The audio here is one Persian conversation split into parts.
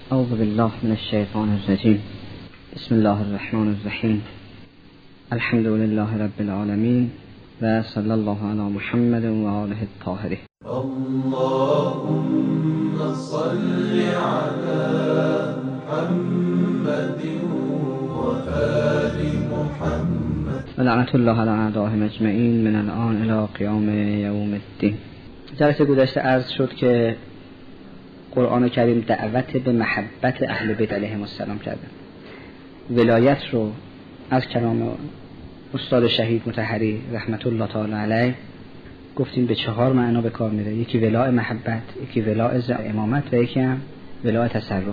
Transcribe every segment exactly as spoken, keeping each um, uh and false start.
اعوذ بالله من الشیطان الرجیم. بسم الله الرحمن الرحیم. الحمد لله رب العالمین و صلی الله علی محمد و آله الطاهرین. اللهم صل علی محمد و آل محمد و لعنت الله علی اعدائهم اجمعین من الان الی قیام یوم الدین. جلسه گذشته عرض شد که قرآن کریم دعوت به محبت اهل بیت علیهم السلام کرده. ولایت رو از کلام استاد شهید مطهری رحمت الله تعالی علیه گفتیم به چهار معنا به کار میره. یکی ولاء محبت، یکی ولاء امامت و یکی هم ولاء تصرف.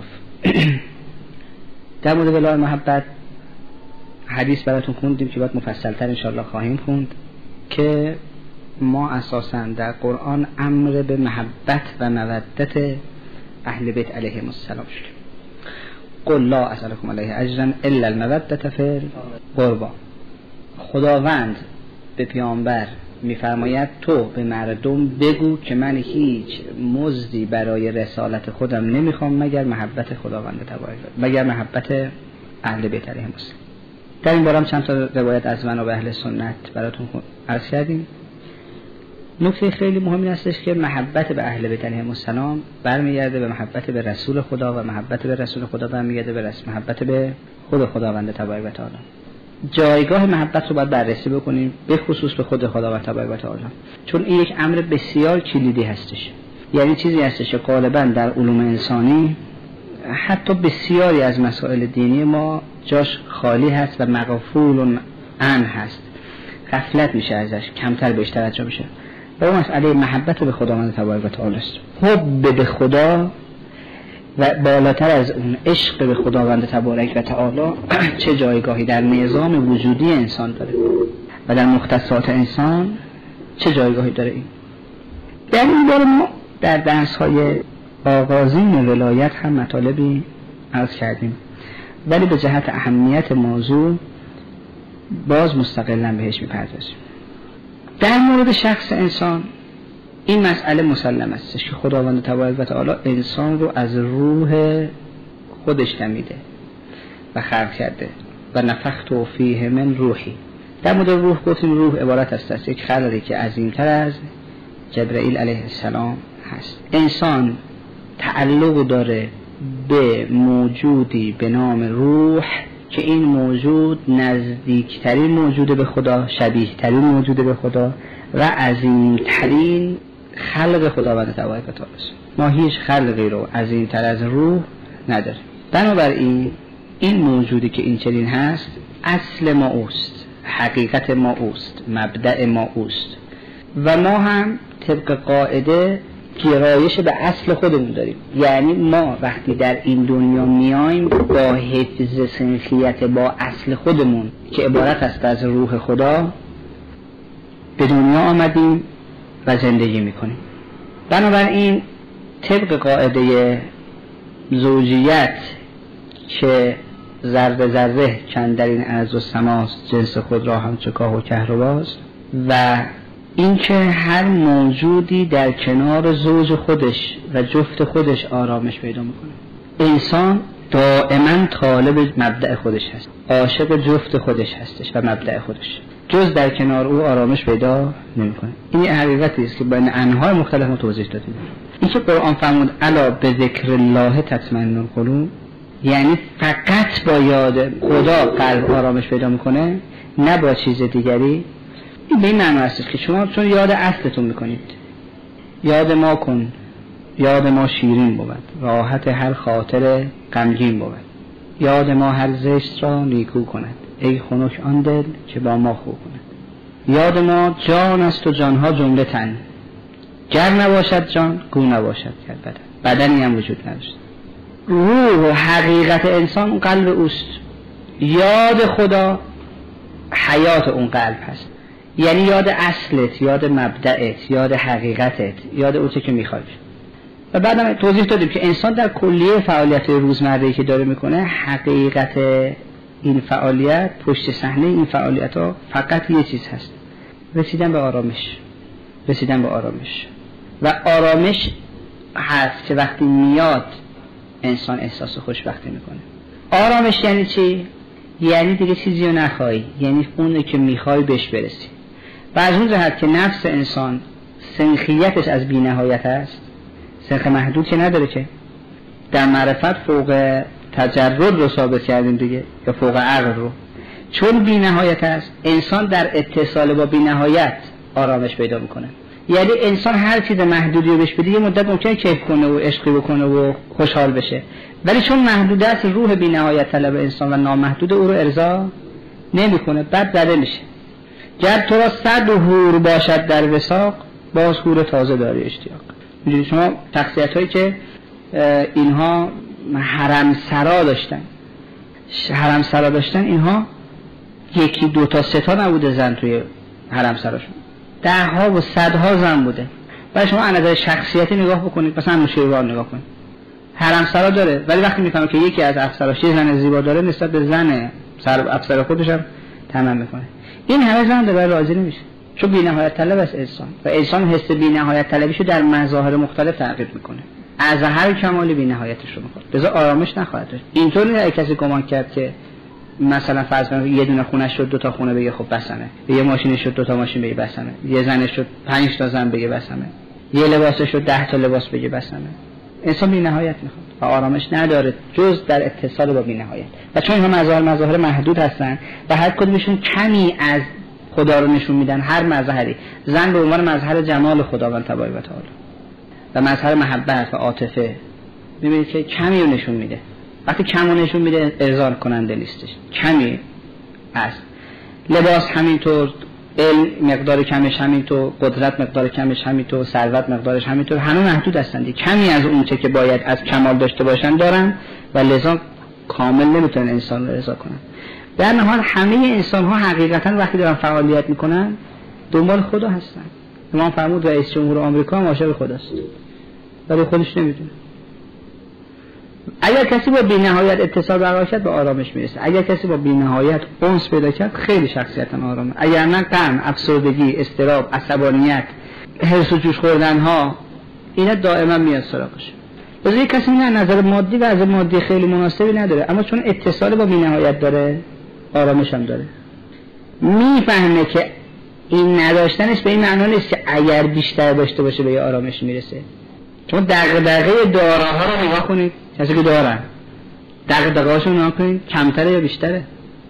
در مورد ولاء محبت حدیث براتون خوندیم که باید مفصل‌تر انشاءالله خواهیم خوند که ما اساساً در قرآن امر به محبت و مودت اهل بیت علیهم السلام شدیم. قل لا اسألكم علیه اجرا الا المودة فی القربى. خداوند به پیامبر میفرماید تو به مردم بگو که من هیچ مزدی برای رسالت خودم نمیخوام مگر محبت خداوند تبارک و مگر محبت اهل بیت علیهم السلام. در این باره هم چند تا روایت از منابع اهل سنت براتون عرض کردیم. نکته خیلی مهمی هستش که محبت به اهل بیت علیهم السلام برمیگرده به محبت به رسول خدا و محبت به رسول خدا برمیگرده به رسول محبت به خود خداوند تبارک و تعالی. جایگاه محبت رو باید بررسی بکنیم به خصوص به خود خداوند تبارک و تعالی، چون این یک امر بسیار کلیدی هستش. یعنی چیزی هستش که غالبا در علوم انسانی حتی بسیاری از مسائل دینی ما جاش خالی هست و مغفول عنه هست، غفلت میشه ازش، کمتر بهش توجه میشه. و اون مسئله محبت به خداوند تبارک و تعالی است. حب به خدا و بالاتر از اون عشق به خداوند تبارک و تعالی چه جایگاهی در نظام وجودی انسان داره و در مختصات انسان چه جایگاهی داره. این در این باره ما در درس های آغازین ولایت هم مطالبی عرض کردیم، ولی به جهت اهمیت موضوع باز مستقلاً بهش میپردازیم. در مورد شخص انسان این مسئله مسلم است که خداوند تبارک و تعالی انسان رو از روح خودش دمیده و خلق کرده و نفخت فیه من روحی. در مورد روح گفتیم روح عبارت است از یک خلقی که عظیمتر از جبرئیل علیه السلام هست. انسان تعلق داره به موجودی به نام روح که این موجود نزدیکترین موجود به خدا، شبیه ترین موجود به خدا و عظیمترین خلق خداوند تبارک و تعالی است. ما هیچ خلقی رو عظیمتر از روح نداریم. بنابراین این موجودی که این چنین هست اصل ما اوست، حقیقت ما اوست، مبدأ ما اوست و ما هم طبق قاعده گرایش به اصل خودمون داریم. یعنی ما وقتی در این دنیا میایم با حفظ سنخیت با اصل خودمون که عبارت است از روح خدا به دنیا آمدیم و زندگی میکنیم. بنابراین طبق قاعده زوجیت که ذره ذره چندرین ارض و سماست جنس خود را هم چکاه و کهرباست و اینکه هر موجودی در کنار زوج خودش و جفت خودش آرامش پیدا میکنه. انسان دائما طالب مبدأ خودش هست، عاشق جفت خودش هستش و مبدأ خودش، جز در کنار او آرامش پیدا نمیکنه. این حقیقتی است که بین انواع مختلف ما توضیح دادیم. این که قرآن فرمود الا به ذکر الله تطمئن القلوب، یعنی فقط با یاد خدا قلب آرامش پیدا میکنه، نه با چیز دیگری. این به این معنی است که شما چون یاد اصلتون میکنید، یاد ما کن، یاد ما شیرین بود، راحت هر خاطر غمگین بود، یاد ما هر زشت را نیکو کند، ای خنک آن دل که با ما خوب کند. یاد ما جان است و جانها جمله تن، گر نباشد جان گو نباشد گر بدن، بدنی هم وجود نداشت. روح و حقیقت انسان قلب اوست. یاد خدا حیات اون قلب هست، یعنی یاد اصلت، یاد مبدأت، یاد حقیقتت، یاد اون چه که میخوای. و بعدم توضیح دادیم که انسان در کلیه فعالیت روزمره‌ای که داره میکنه حقیقت این فعالیت، پشت صحنه این فعالیت ها فقط یه چیز هست، رسیدن به آرامش. رسیدن به آرامش و آرامش هست که وقتی میاد انسان احساس خوشبختی میکنه. آرامش یعنی چی؟ یعنی دیگه چیزی رو نخوای، یعنی اون که میخوای بهش برسی. و از اون جهت که نفس انسان سنخیتش از بی نهایت است، سنخ محدود که نداره، که در معرفت فوق تجرد رو ثابت کردیم دیگه، یا فوق عقل رو. چون بی نهایت است، انسان در اتصال با بی نهایت آرامش پیدا میکنه. یعنی انسان هر چیز محدودی رو بهش بده یه مدت ممکنه کیف کنه و عشقی بکنه و خوشحال بشه، ولی چون محدود است روح بی نهایت طلب انسان و نامحدود او رو ارضا نمیکنه، بعد زده میشه. گر تو را صد حور باشد در وثاق، باز حور تازه داری اشتیاق. میدونید شما شخصیت هایی که اینها حرم سرا داشتن حرم سرا داشتن اینها یکی دو تا سه تا نبوده زن توی حرم سراشون، ده ها و صدها زن بوده. ولی شما از نظر شخصیتی نگاه بکنید، مثلا نوشیروان نگاه کنید، حرم سرا داره، ولی وقتی میفهمه که یکی از افسراش یه زن زیبا داره، نسبت به زن سر افسر خودش هم طمع میکنه. این همه زن داره راضی نمیشه، چون بی‌نهایت طلب است انسان، و انسان حس بی‌نهایت طلبیشو در مظاهر مختلف تعقیب میکنه، از هر کمالی بی‌نهایتش رو میخواد، لذا آرامش نخواهد داشت. اینطور نیست کسی گمان کرد که مثلا فرض کنید یه دونه خونه شد دو تا خونه بگه خب بسمه، یه ماشین شد دو تا ماشین بگه بسمه، یه زن شد پنج تا زن بگه بسمه، یه لباس شد ده تا لباس بگه بسمه. انسان بی‌نهایت میخواد و آرامش نداره جز در اتصال با بی‌نهایت. و چون اینها مظاهر مظاهر محدود هستن و هر کدومشون کمی از خدا رو نشون میدن، هر مظهری، زن به عنوان مظهر جمال خداوند تبارک و تعالی و مظهر محبت و عاطفه، میبینید که کمی رو نشون میده. وقتی کم رو نشون میده ارضا کننده نیستش، کمی است. لباس همینطور، علم مقدار کمش همینطور، قدرت مقدار کمش همینطور، ثروت مقدارش همینطور، همه محدود هستند، کمی از اون چه که باید از کمال داشته باشن دارن و لذا کامل نمیتونن انسان رو رضا کنن. در نهایت همه انسان ها حقیقتا وقتی دارن فعالیت میکنن دنبال خدا هستن. امام فرمود رئیس جمهور آمریکا هم عاشق خداست ولی خودش نمیدونه. اگر کسی با بی‌نهایت اتصال برقرار کرد به آرامش میرسه، اگر کسی با بی‌نهایت انس پیدا کرد خیلی شخصیتا آرامه. اگر نه غم، افسردگی، اضطراب، عصبانیت، حرص و جوش خوردن ها اینا دائما میاد سراغش. لذا یک کسی نه نظر مادی و از مادی خیلی مناسبی نداره، اما چون اتصال با بی‌نهایت داره آرامش هم داره. میفهمه که این نداشتنش به این معنا نیست که اگر بیشتر داشته باشه به آرامش میرسه. چون دغدغه داراها رو نگاه کنید، کسی که دارن دغدغه‌هاشون نگاه کنید کمتره یا بیشتره؟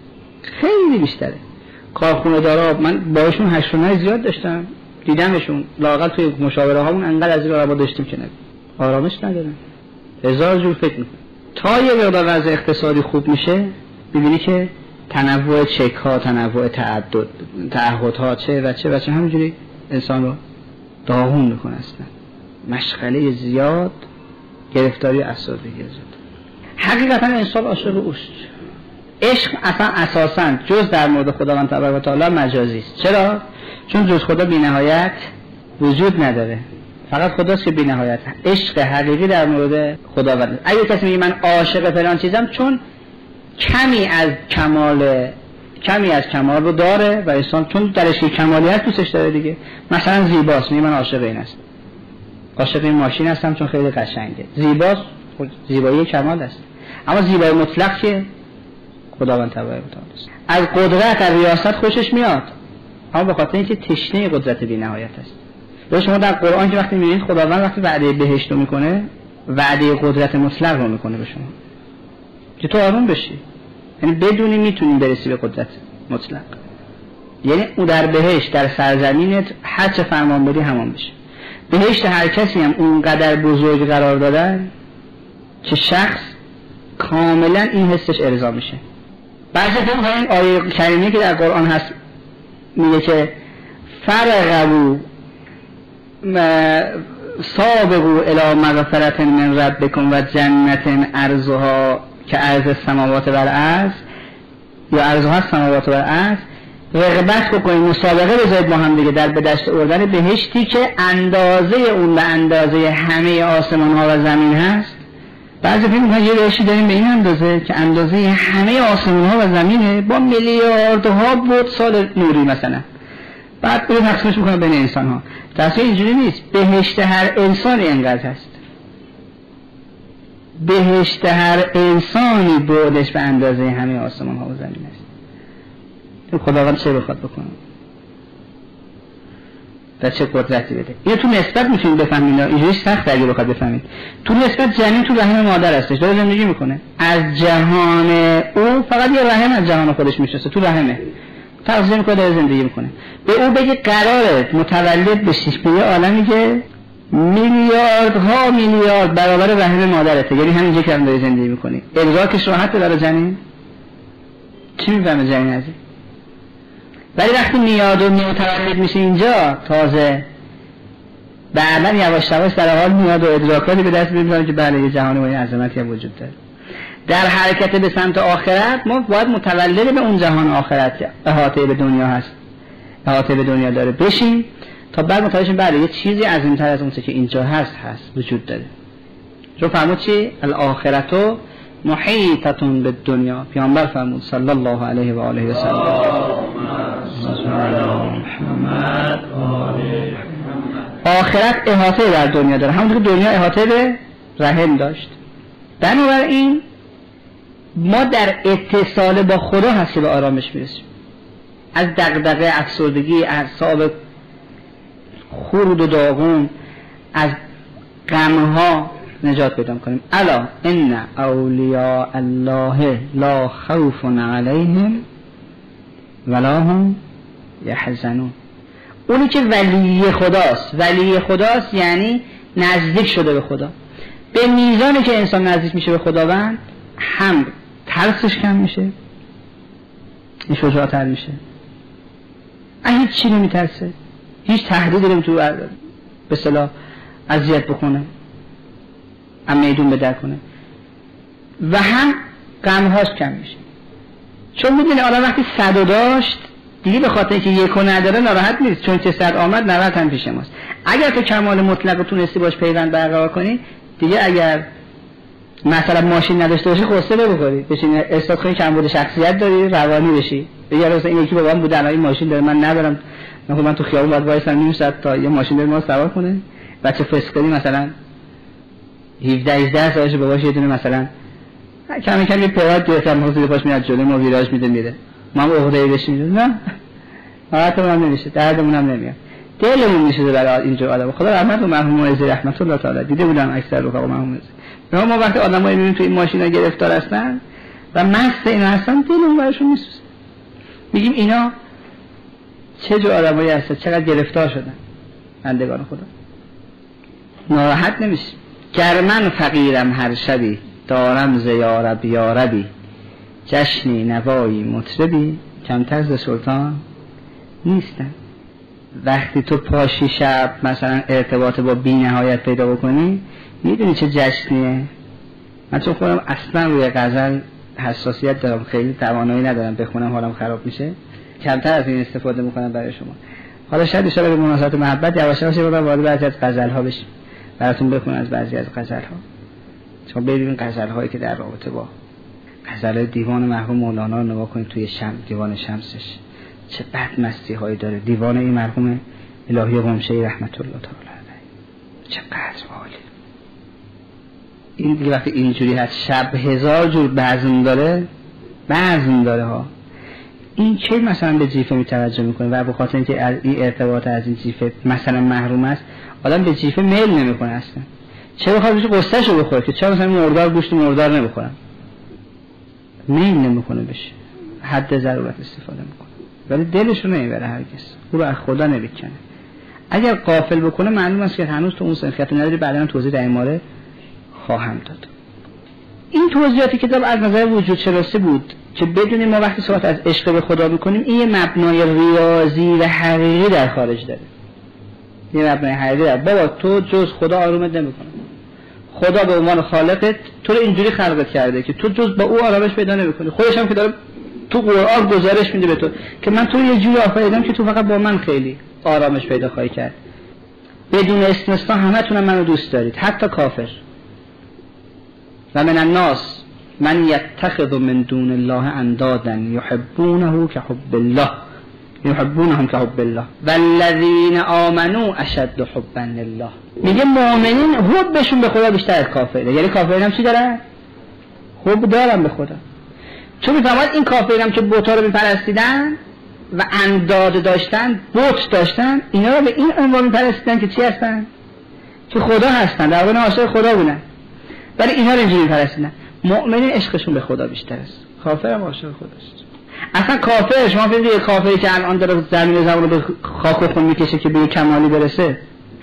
خیلی بیشتره. کارخونه دارا من باشون هشتونای زیاد داشتم، دیدمشون لااقل توی مشاوره هامون انقدر از این رابطه داشتیم که نه آرامش ندارن، هزار جور فکر میکنن. تا یه مقدار وضع اقتصادی خوب میشه ببینی که تنوع چک ها، تنوع تعدد تعهدها چه و چه و چه همینجوری انسان رو داغون میکنه. اصلا مشغله زیاد، گرفتاری افسردگی زیاد. حقیقتا انسان عاشق اوست. عشق اصلا اساساً جز در مورد خداوند تبارک و تعالی مجازی است. چرا؟ چون جز خدا بی‌نهایت وجود نداره، فقط خداست که بی‌نهایت. عشق حقیقی در مورد خداوند. اگه کسی میگه من عاشق فلان چیزم، چون کمی از کمال کمی از کمال رو داره و انسان چون درش کمالیت دوستش داره دیگه. مثلا زیباست، میگه من عاشق این هستم، عاشق این ماشین هستم چون خیلی قشنگه. زیباست، زیبایی کمال است. اما زیبایی مطلق که خداوند تبارک و تعالی است. از قدرت، از ریاست خوشش میاد، اما به خاطر اینکه تشنه قدرت بی‌نهایت است. لذا شما در قرآن که وقتی میبینید خداوند وقتی وعده بهشت رو میکنه، وعده قدرت مطلق رو میکنه به شما که تو آروم بشی، یعنی بدونی میتونی برسی به قدرت مطلق. یعنی او در بهشت در سرزمینت هر چه فرمان بدی همان بشه. بهشت هر کسی هم اونقدر بزرگ قرار دادن که شخص کاملا این حسش ارضا میشه. بعضی فهم این آیه کریمه که در قرآن هست میگه که فرغبوا سابقوا الی مغفرة من ربکم و جنة عرضها که عرض السماوات و الارض، یا عرضها السماوات و الارض، رغبت بکنید، مسابقه بذارید با هم دیگه در به دست آوردن بهشتی که اندازه اون به اندازه همه آسمان ها و زمین هست. بعضی فکر می‌کنن یه بهشتی داریم به این اندازه که اندازه همه آسمان ها و زمینه با میلیاردها بود سال نوری مثلا. بعد اون تقسیمش می‌کنن بین انسان ها. درسته اینجوری نیست. بهشت هر انسانی انقدر هست. بهشت هر انسانی بعدش به اندازه همه آسمان ها و زمین است. خداوند چه بخواد بکنه و چه قدرتی بده. اینو تو نسبت میتونید بفهمید، اینجوری سخت اگه بخواد بفهمید. تو نسبت جنین تو رحم مادر هستش، داره زندگی میکنه. از جهان او فقط یه رحم از جهان خودش میشناسه، تو رحمه تغذیه میکنه، داره زندگی میکنه. به او بگه قراره متولد بشی به یه عالمی که میلیاردها میلیارد برابر رحم مادرته، یعنی همینجا که هم داری زندگی میکنی. ادراکش راحته برای جنین؟ چی میفهمه جنین از این؟ ولی وقتی میاد و متولد میشه اینجا تازه بعدا یواش یواش در حال میاد و ادراکاتی به دست میاره که بله یه جهان و این عظمتی هم وجود داره. در حرکت به سمت آخرت ما باید متولد به اون جهان آخرت احاطه به دنیا هست، احاطه به دنیا داره بشیم تا بعد متوجه شیم بله یه چیزی عظیم‌تر از اون چیزی که اینجا هست هست وجود داره. چون فرمود چی؟ الاخرتو محیطتون به دنیا. پیامبر فرمود صلی الله علیه و آله و سلم آخرت احاطه در دنیا داره، همونطور که دنیا احاطه به رحم داشت. بنابراین ما در اتصال با خدا هست که به آرامش میرسیم، از دغدغه، افسردگی، اعصاب خرد و داغون، از غمها نجات پیدا کنیم. الا ان اولیاء الله لا خوف علیهم ولا هم یحزنون. اونی که ولی خداست، ولی خداست یعنی نزدیک شده به خدا. به میزانی که انسان نزدیک میشه به خداوند هم ترسش کم میشه، این شجاعتر میشه، هیچ چی نمیترسه، هیچ تهدیدی نمیتونه به اصطلاح اذیت بکنه، هم میدون بدر کنه، و هم غمهاش کم میشه. چون میدونه آدم وقتی صد داشت دیگه به خاطر اینکه یکو نداره ناراحت نیست، چون که صد آمد نود هم پیش ماست. اگر تو کمال مطلق رو تونستی باش پیوند برقرار کنی دیگه، اگر مثلا ماشین نداشته باشی قصه بخوری، بشین احساس کنی کمبود شخصیت داری، روانی بشی، دیگه مثلا این یکی بابام بود الان این ماشین داره من ندارم، من من تو خیابون باید وایسم نیم ساعت تا یه ماشین بره ما سوار کنه. بچه فسقلی مثلا هفده هجده سالشه باباش یه دونه مثلا کمی کمی پیاد گرفتم موزه پاش میاد جلوی ما ویراژ میده میره، ما هم عقده‌ای بشیم نه حالت ما نمیشه، دردمون هم نمیاد، دلمون میشه برای اینجور آدم. خدا رحمت و مرحوم موعظه رحمت الله تعالی دیده بودن اکثر رفقا مرحوم موعظه. ما وقتی آدمایی میبینیم تو این ماشینا گرفتار هستن و مست اینا هستن دلمون براشون میسوزه، میگیم اینا چه جور آدمایی هستن، چقدر گرفتار شدن بندگان خدا. ناراحت نمیشه. گر من فقیرم هر شبی دارم زیارب یاربی، جشنی نوایی مطربی کمتر ز سلطان نیستن. وقتی تو پاشی شب مثلا ارتباط با بی نهایت پیدا بکنی میدونی چه جشنیه. من چون خودم اصلا روی غزل حساسیت دارم، خیلی توانایی ندارم بخونم حالم خراب میشه، کمتر از این استفاده میکنم برای شما. حالا شاید ان شاءالله به مناسبت محبت یواش یواش رو وارد بعضی از غزل ها بشیم، براتون بخونم از بعضی از غزل ها، چون ببینید غزل هایی که در رابطه با غزل دیوان مرحوم مولانا رو نگاه کنید، توی شم دیوان شمسش چه بد مستی هایی داره. دیوان این مرحوم الهی قمشه‌ای رحمت الله تعالی علیه چه قدر عالی. این دیگه وقتی اینجوری هست شب هزار جور بزم داره، بزم داره ها. این چه مثلا به جیفه می توجه میکنه و به خاطر اینکه از این ارتباط از این جیفه مثلا محروم است آدم به جیفه میل نمیکنه اصلا. چه بخواد بشه قصه‌شو بخوره که چرا مثلا مردار گوشت مردار نمیخورم، میل نمیکنه بشه، حد ضرورت استفاده میکنه، ولی دلش رو نمیبره هرگز، او رو از خدا نمیکنه. اگر غافل بکنه معلوم است که هنوز تو اون سنخیت نداری. بعدا توضیح در این مورد خواهم داد. این توضیحاتی کتاب از نظر وجود شناسی بود که بدونیم ما وقتی صحبت از عشق به خدا میکنیم این یه مبنای ریاضی و حقیقی در خارج داره. یه مبنای حقیقی داره. بابا تو جز خدا آرومت نمیکنه. خدا به عنوان خالقت تو رو اینجوری خلقت کرده که تو جز با او آرامش پیدا نمیکنی. خودش هم که داره تو قرآن گزارش میده به تو که من تو یه جوری آفریدم که تو فقط با من خیلی آرامش پیدا خواهی کرد. بدون استثنا همتون منو دوست دارید، حتی کافر. و من الناس من یتخذ من دون الله اندادا یحبونه که حب الله. یحبونهم که حب الله والذین آمنوا اشد حبا لله. میگه مؤمنین حبشون به خدا بیشتر از کافره. یعنی کافرین هم چی دارن؟ حب دارن به خدا. چون میفهمد این کافرین هم که بت‌ها رو میپرستیدن و انداد داشتن، بت داشتن، اینا رو به این عنوان میپرستیدن که چی هستن؟ که خدا هستن، در واقع عاشق خدا بودن. ولی اینا رو اینجوری میپرستیدن. مؤمنین عشقشون به خدا بیشتر است. کافر هم عاشق خداست. اصلا کافر، شما فکر کنید کافری که الان داره زمین زمان رو به خاک و خون میکشه که به کمالی برسه،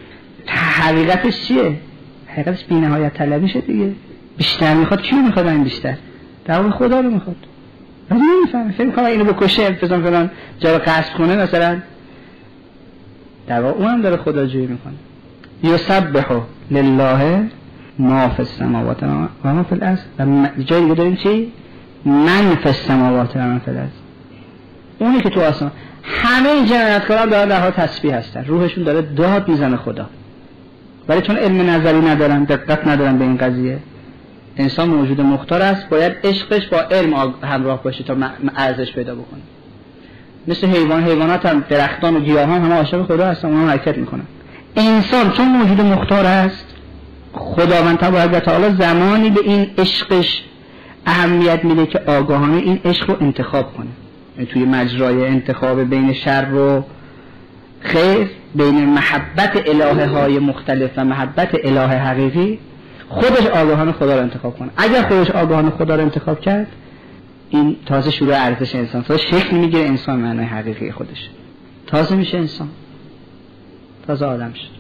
حقیقتش چیه؟ حقیقتش بی‌نهایت طلبیشه دیگه. بیشتر میخواد، کیو میخواد این بیشتر؟ در واقع خدا رو میخواد. ولی نمیفهمه، فکر میکنه اینو بکشه، فلان فلان جا رو قصد کنه مثلا. در واقع اونم داره خدا جویی میکنه. یسبح لله ما فی السماوات و ما فی الارض. جای دیگه داریم چی؟ من فی السماوات و من فی الارض. اونی که تو آسمان، همه جنایتکاران دارن در حال تسبیح هستن، روحشون داره داد میزنه خدا. ولی چون علم نظری ندارن، دقت ندارن به این قضیه، انسان موجود مختار است، باید عشقش با علم همراه باشه تا ارزش پیدا بکنه. مثل حیوان، حیوانات هم، درختان و گیاهان هم عاشق خدا هستن، اونها حرکت میکنن. انسان چون موجود مختار است، خداوند تبارک و تعالی زمانی به این عشقش اهمیت میده که آگاهانه این عشق رو انتخاب کنه. یعنی توی مجرای انتخاب بین شر و خیر، بین محبت الهه های مختلف و محبت اله حقیقی، خودش آگاهانه خدا رو انتخاب کنه. اگر خودش آگاهانه خدا رو انتخاب کرد، این تازه شروع ارزش انسان، تازه شکل میگیره انسان، معنای حقیقی خودش، تازه میشه انسان، تازه آدم شد.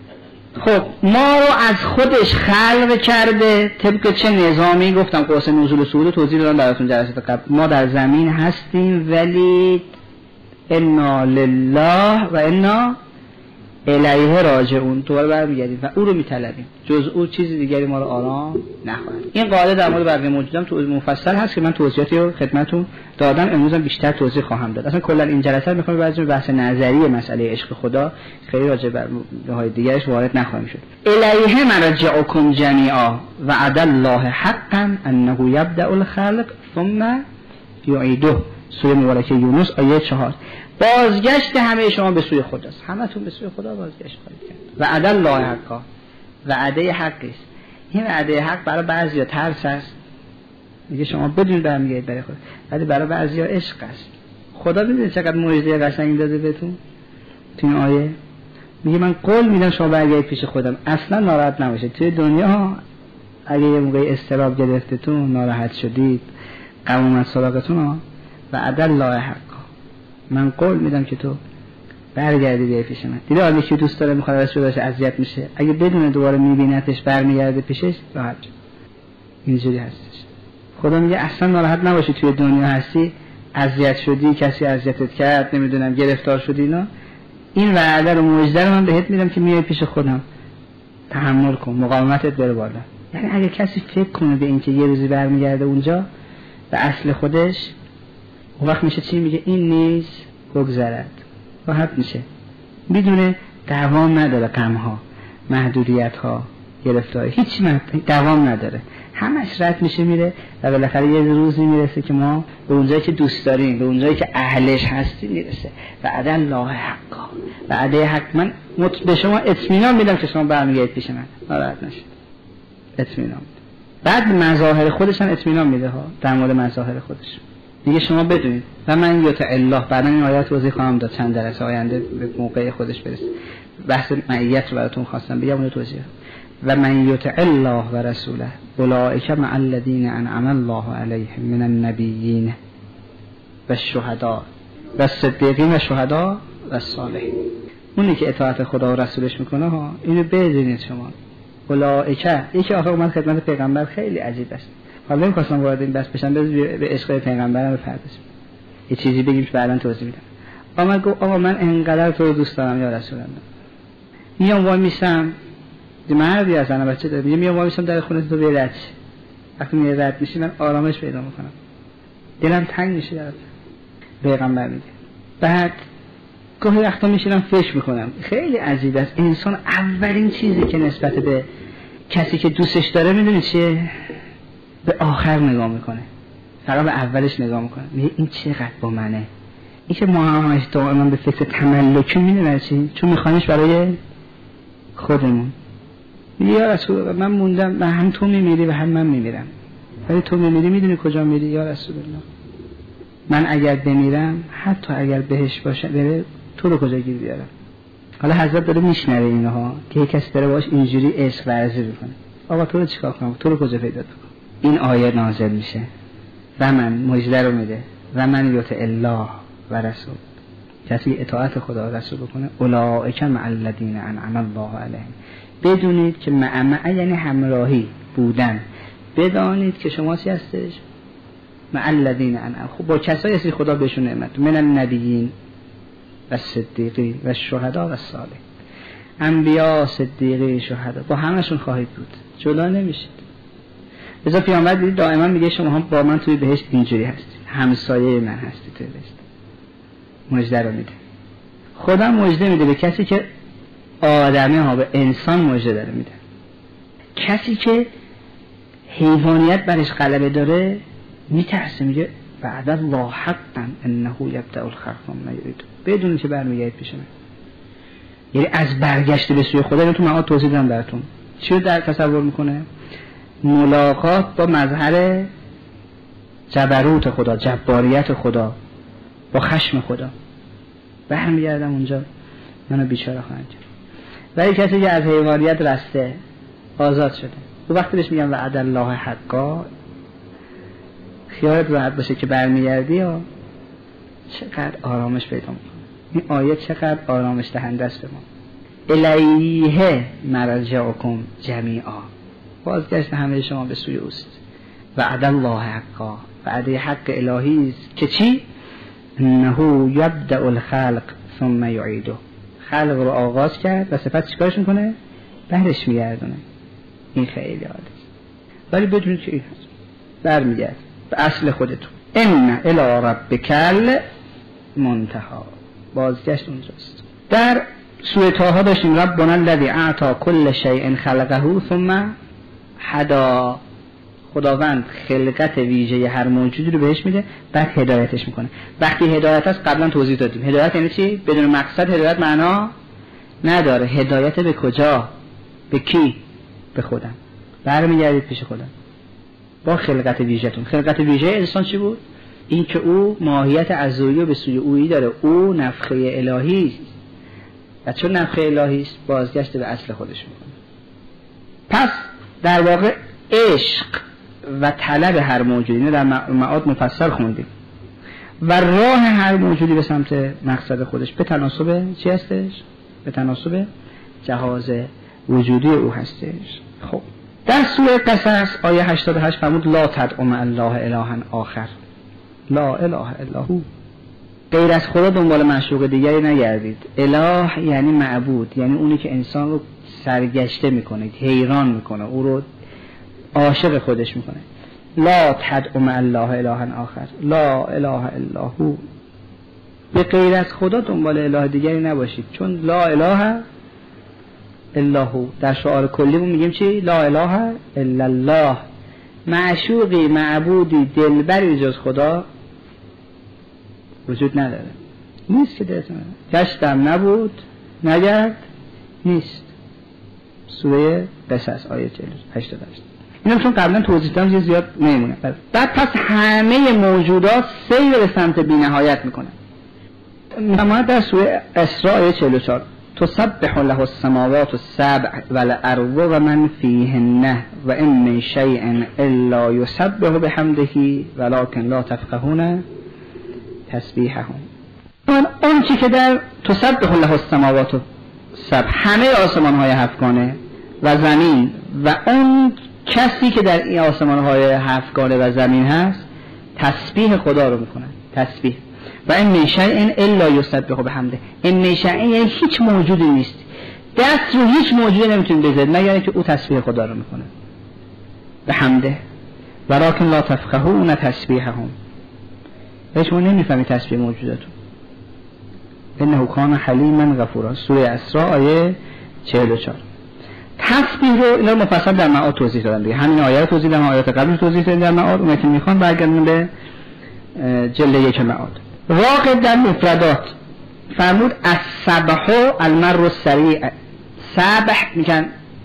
خب ما رو از خودش خلق کرده طبق چه نظامی؟ گفتم قصه نزول و صعود توضیح دادم براتون جلسه قبل. ما در زمین هستیم ولی انا لله و انا الیه راجعون، دوباره برمیگردیم و او رو میطلبیم، جز او چیز دیگری ما رو آرام نخواهد. این قاعده در مورد بقیه موجودم تو مفصل هست که من توضیحاتی رو خدمتتون دادم، امروز هم بیشتر توضیح خواهم داد. اصلا کلا این جلسه رو میخوام بعضی بحث نظری مسئله عشق خدا، خیلی راجع به های دیگرش وارد نخواهیم شد. الیه مرجعکم جمیعا وعد الله حقا انه یبدأ الخلق ثم یعیده. سوره مبارکه یونس آیه چهار. بازگشت همه شما به سوی خداست، همتون به سوی خدا بازگشت خواهید کرد. وعد الله حقا، وعده حقی است. این وعده حق برای بعضیا ترس است، میگه شما بدون برمیگردید برای خود، ولی برای بعضیا عشق است. خدا میدونه چقدر معجزه قشنگی داده بهتون تو این آیه. میگه من قول میدم شما برگردید پیش خودم، اصلا ناراحت نباشید. توی دنیا اگه یه موقعی استراب گرفتتون، ناراحت شدید، غم اومد سراغتون، وعد الله حق، من قول میدم که تو برگردی بیای پیش من. دیده آدمی که دوست داره میخواد ازش جداش اذیت میشه، اگه بدون دوباره میبینتش برمیگرده پیشش، راحت شد. اینجوری هستش. خدا میگه اصلا ناراحت نباشی، توی دنیا هستی، اذیت شدی، کسی اذیتت کرد، نمیدونم گرفتار شدی، اینا، این وعده رو، معجزه رو من بهت میدم که میای پیش خودم، تحمل کن، مقاومتت بره بالا. یعنی اگه کسی فکر کنه به این که یه روزی برمیگرده اونجا به اصل خودش، اون وقت میشه چی؟ میگه این نیز بگذرد، راحت میشه، میدونه دوام نداره، غمها، محدودیت‌ها، گرفتاری، هیچ دوام نداره، همش رد میشه میره و بالاخره یه روزی میرسه که ما به اونجایی که دوست داریم، به اونجایی که اهلش هستیم میرسه. وعد الله حقا، وعده حق. من به شما اطمینان میدم که شما برمیگردید پیش من، ناراحت نشید، اطمینان. بعد مظاهر خودش هم اطمینان میده ها، در مورد مظاهر خودش دیگه شما بدونید. و من یطع الله، بعدا این آیات توضیح خواهم داد چند درس آینده به موقع خودش برسه. بحث معیت رو براتون خواستم بگم، اون توضیح. و من یطع الله و رسوله اولئک مع الذین انعم الله علیهم من النبیین و الشهداء و الصدیقین و الشهداء و الصالحین. اونی که اطاعت خدا و رسولش میکنه ها، اینو بدونید شما. اولئک، یکی آخر اومد خدمت پیغمبر، خیلی عجیب است. حالا نمی‌خواستم وارد این بحث بشم، به عشق پیغمبرم بپردازیم، یه چیزی بگیم که بعداً توضیح میدم. آقا گفت آقا من انقدر تو رو دوست دارم یا رسول الله، میام وای میسم، مردی از انا بچه داره، میگه میام وای میسم در خونه تو بیا رد. وقتی میاد رد میشی من آرامش پیدا میکنم، دلم تنگ میشه. در پیغمبر میگه. بعد گاهی وقتا میشینم فکر میکنم، خیلی عجیب است، انسان اولین چیزی که نسبت به کسی که دوستش داره میدونی چیه؟ به آخر نگاه میکنه، فقط به اولش نگاه میکنه، میگه این چقدر با منه، این که ما همش دائما به فکر تملکی می‌نویسیم چون می‌خوانش برای خودمون. یا رسول الله من موندم و هم تو میمیری و هم من میمیرم، ولی تو میمیری میدونی کجا میری یا رسول الله؟ من اگر بمیرم حتی اگر بهش باشه بره تو رو کجا گیر بیارم؟ حالا حضرت داره میشنوه اینها که یک کسی داره باش اینجوری عشق ورزی میکنه، آقا تو رو چیکار کنم؟ تو رو کجا پیدا کنم؟ این آیه نازل میشه و من مژده رو میده و من یطع الله و رسول، کسی اطاعت خدا و رسول بکنه اولئک مع الذین انعم الله علیهم. بدونید که مع یعنی همراهی بودن، بدانید که شما چی هستش؟ مع الذین انعم، خب با کسایی هستی خدا بهشون نعمت، من النبیین و صدیقی و شهدا و صالح، انبیا صدیقی شهدا با همشون خواهید بود، جدا نمیشید. لذا پیامبر دید دائما میگه شما هم با من توی بهشت اینجوری هستید، همسایه من هستید توی بهشت. مژده رو میده، خدا مژده میده به کسی که آدمه ها، به انسان مژده داره میده. کسی که حیوانیت برش غلبه داره میترسه، میگه بعد الله حقا انه یبدأ الخلق ثم یعید، بدون که برمیگردید پیش من. یعنی از برگشت به سوی خدا. اینو تو معاد توضیح دادم براتون. چی رو در تصور میکنه؟ ملاقات با مظهر جبروت خدا، جباریت خدا، با خشم خدا. برمیگردم اونجا منو بیچاره خواهند کرد. ولی کسی که از حیوانیت رسته آزاد شده، و وقتی بهش میگم وعد الله حقا، خیالت راحت باشه که برمیگردی یا چقدر آرامش پیدا میکنه. این آیه چقدر آرامش دهنده است به ما. الیه مرجعکم جمیعا، بازگشت همه شما به سوی اوست. وعد الله حقا، وعده حق الهی است که چی؟ انه یبدأ الخلق ثم یعیده، خلق رو آغاز کرد و سپس چیکارش میکنه؟ برش میگردونه. این خیلی عالی است، ولی بدونید که این هست، برمیگرد به اصل خودتون. ان الی ربک المنتهی، بازگشت اونجاست. در سوره طه داشتیم ربنا الذی اعطی کل شیء خلقه ثم هدی، خداوند خلقت ویژه هر موجودی رو بهش میده بعد هدایتش میکنه. وقتی هدایت است قبلا توضیح دادیم، هدایت یعنی چی؟ بدون مقصد هدایت معنا نداره. هدایت به کجا؟ به کی؟ به خودم. برمیگردید پیش خودم با خلقت ویژه‌تون. خلقت ویژه انسان چی بود؟ این که او ماهیت عزویی به سوی اویی داره، او نفخه الهی است و چون نفخه الهی است بازگشت به اصل خودش میکنه. پس در واقع عشق و طلب هر موجودی، اینو در معاد مفصل خوندیم، و راه هر موجودی به سمت مقصد خودش به تناسب چی هستش؟ به تناسب جهاز وجودی او هستش. خب در سوره قصص آیه هشتاد و هشت فرمود لا تدع مع الله الها آخر لا اله الا هو، غیر از خدا دنبال معشوق دیگری نگردید. اله یعنی معبود، یعنی اونی که انسان رو سرگشته میکنه، حیران میکنه، او رو عاشق خودش میکنه. لا تدع مع الله الها آخر لا اله الا هو، به غیر از خدا دنبال اله دیگری نباشید، چون لا اله الا هو در شعار کلیمون میگیم چی؟ لا اله الا الله، معشوقی، معبودی، دلبری جز خدا وجود نداره، نیست که دلتون گشتم نبود نگرد نیست. سوره قصص آیه چهل و هشت. اینم چون قبلا توضیح دادم زیاد نمیمونه. بعد پس همه موجودات سیر به سمت بی‌نهایت میکنن. اما در سوره اسراء آیه چهل و چهار تسبح له السماوات السبع والارض و من فیهن و ان من شیء الا یسبح بحمده ولکن لا تفقهون تسبیحهم. اون چی که در تسبح له السماوات السبع، همه آسمان های هفتگانه و زمین، و اون کسی که در این آسمان های هفتگانه و زمین هست تسبیح خدا رو میکنن. تسبیح. و این من شیء الا یسبح بحمده، این من شیء یعنی هیچ موجودی نیست، دست رو هیچ موجودی نمیتونید بزنید مگر اینکه او تسبیح خدا رو میکنه بحمده ولکن لا تفقهون تسبیحهم، هیچ ما نمیفهمید تسبیح موجوداتون. انه کان حلیما غفورا، سوره اسراء آیه چهل و چهار. تسبیح رو اینا مفصل در معاد توضیح دادم دیگه، همین آیه رو توضیح دادم، آیات قبلی توضیح دادم در معاد. اون که میخوان برگردن به جلد یک معاد. واقع در مفردات فرمود از سبح المر السریع، سبح میگن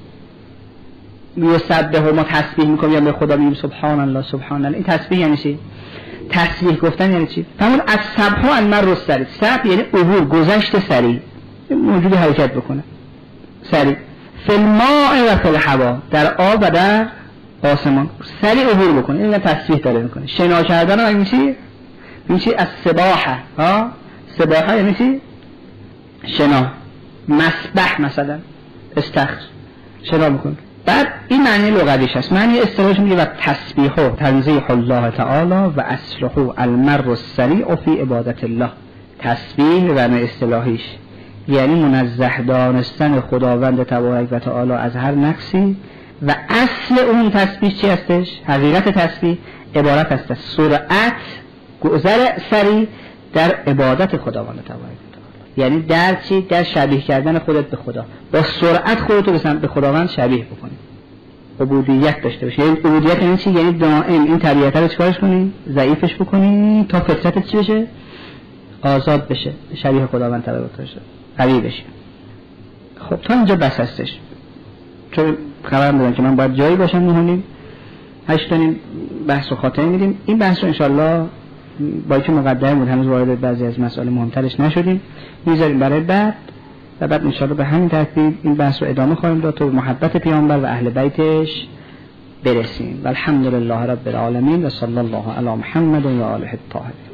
یسبح، ما تسبیح میکنیم یا به خدا میگیم سبحان الله سبحان الله. این تسبیح یعنی چی؟ تسبیح گفتن یعنی چی؟ فرمود از سبح المر السریع، سبح یعنی عبور، گذشت سریع، موجودی حرکت بکنه سریع. فی الماء و فی الهوا، در آب و در آسمان سریع عبور بکنه، این تسبیح داره میکنه. شنا کردن هم یعنی چی؟ یعنی چی؟ از سباحه، ها سباحه یعنی چی؟ شنا. مسبح مثلا استخر، شنا بکن. بعد این معنی لغویش هست. معنی اصطلاحش میگه و تسبیح و تنزیه الله تعالی و اصله المر السریع فی عبادت الله. تسبیح و معنی اصطلاحیش یعنی منزه دانستن خداوند تبارک و تعالی از هر نقصی، و اصل اون تسبیح چی هستش؟ حقیقت تسبیح عبارت است از سرعت، گذر سریع در عبادت خداوند تبارک و تعالی. یعنی در چی؟ در شبیه کردن خودت به خدا، با سرعت خودتو به خداوند شبیه بکنی، عبودیت داشته باشی. یعنی عبودیت یعنی چی؟ یعنی دائم این طبیعت رو چیکارش کنی؟ ضعیفش بکنی تا فطرتت چی بشه؟ آزاد بشه، شبیه خداوند تبارک و تعالی قوی بشه. خب تا اینجا بس هستش، چون خبرم دادن که من باید جایی باشم. می‌هونیم هشت تا نیم بحث و خاتمه میدیم. این بحث رو انشالله با اینکه مقدمه بود هنوز وارد بعضی از مسائل مهمترش نشدیم، میذاریم برای بعد، و بعد انشالله به همین ترتیب این بحث رو ادامه خواهیم داد تا محبت پیامبر و اهل بیتش برسیم. والحمدلله رب العالمین و صلی الله علی محمد و آله الطاهرین.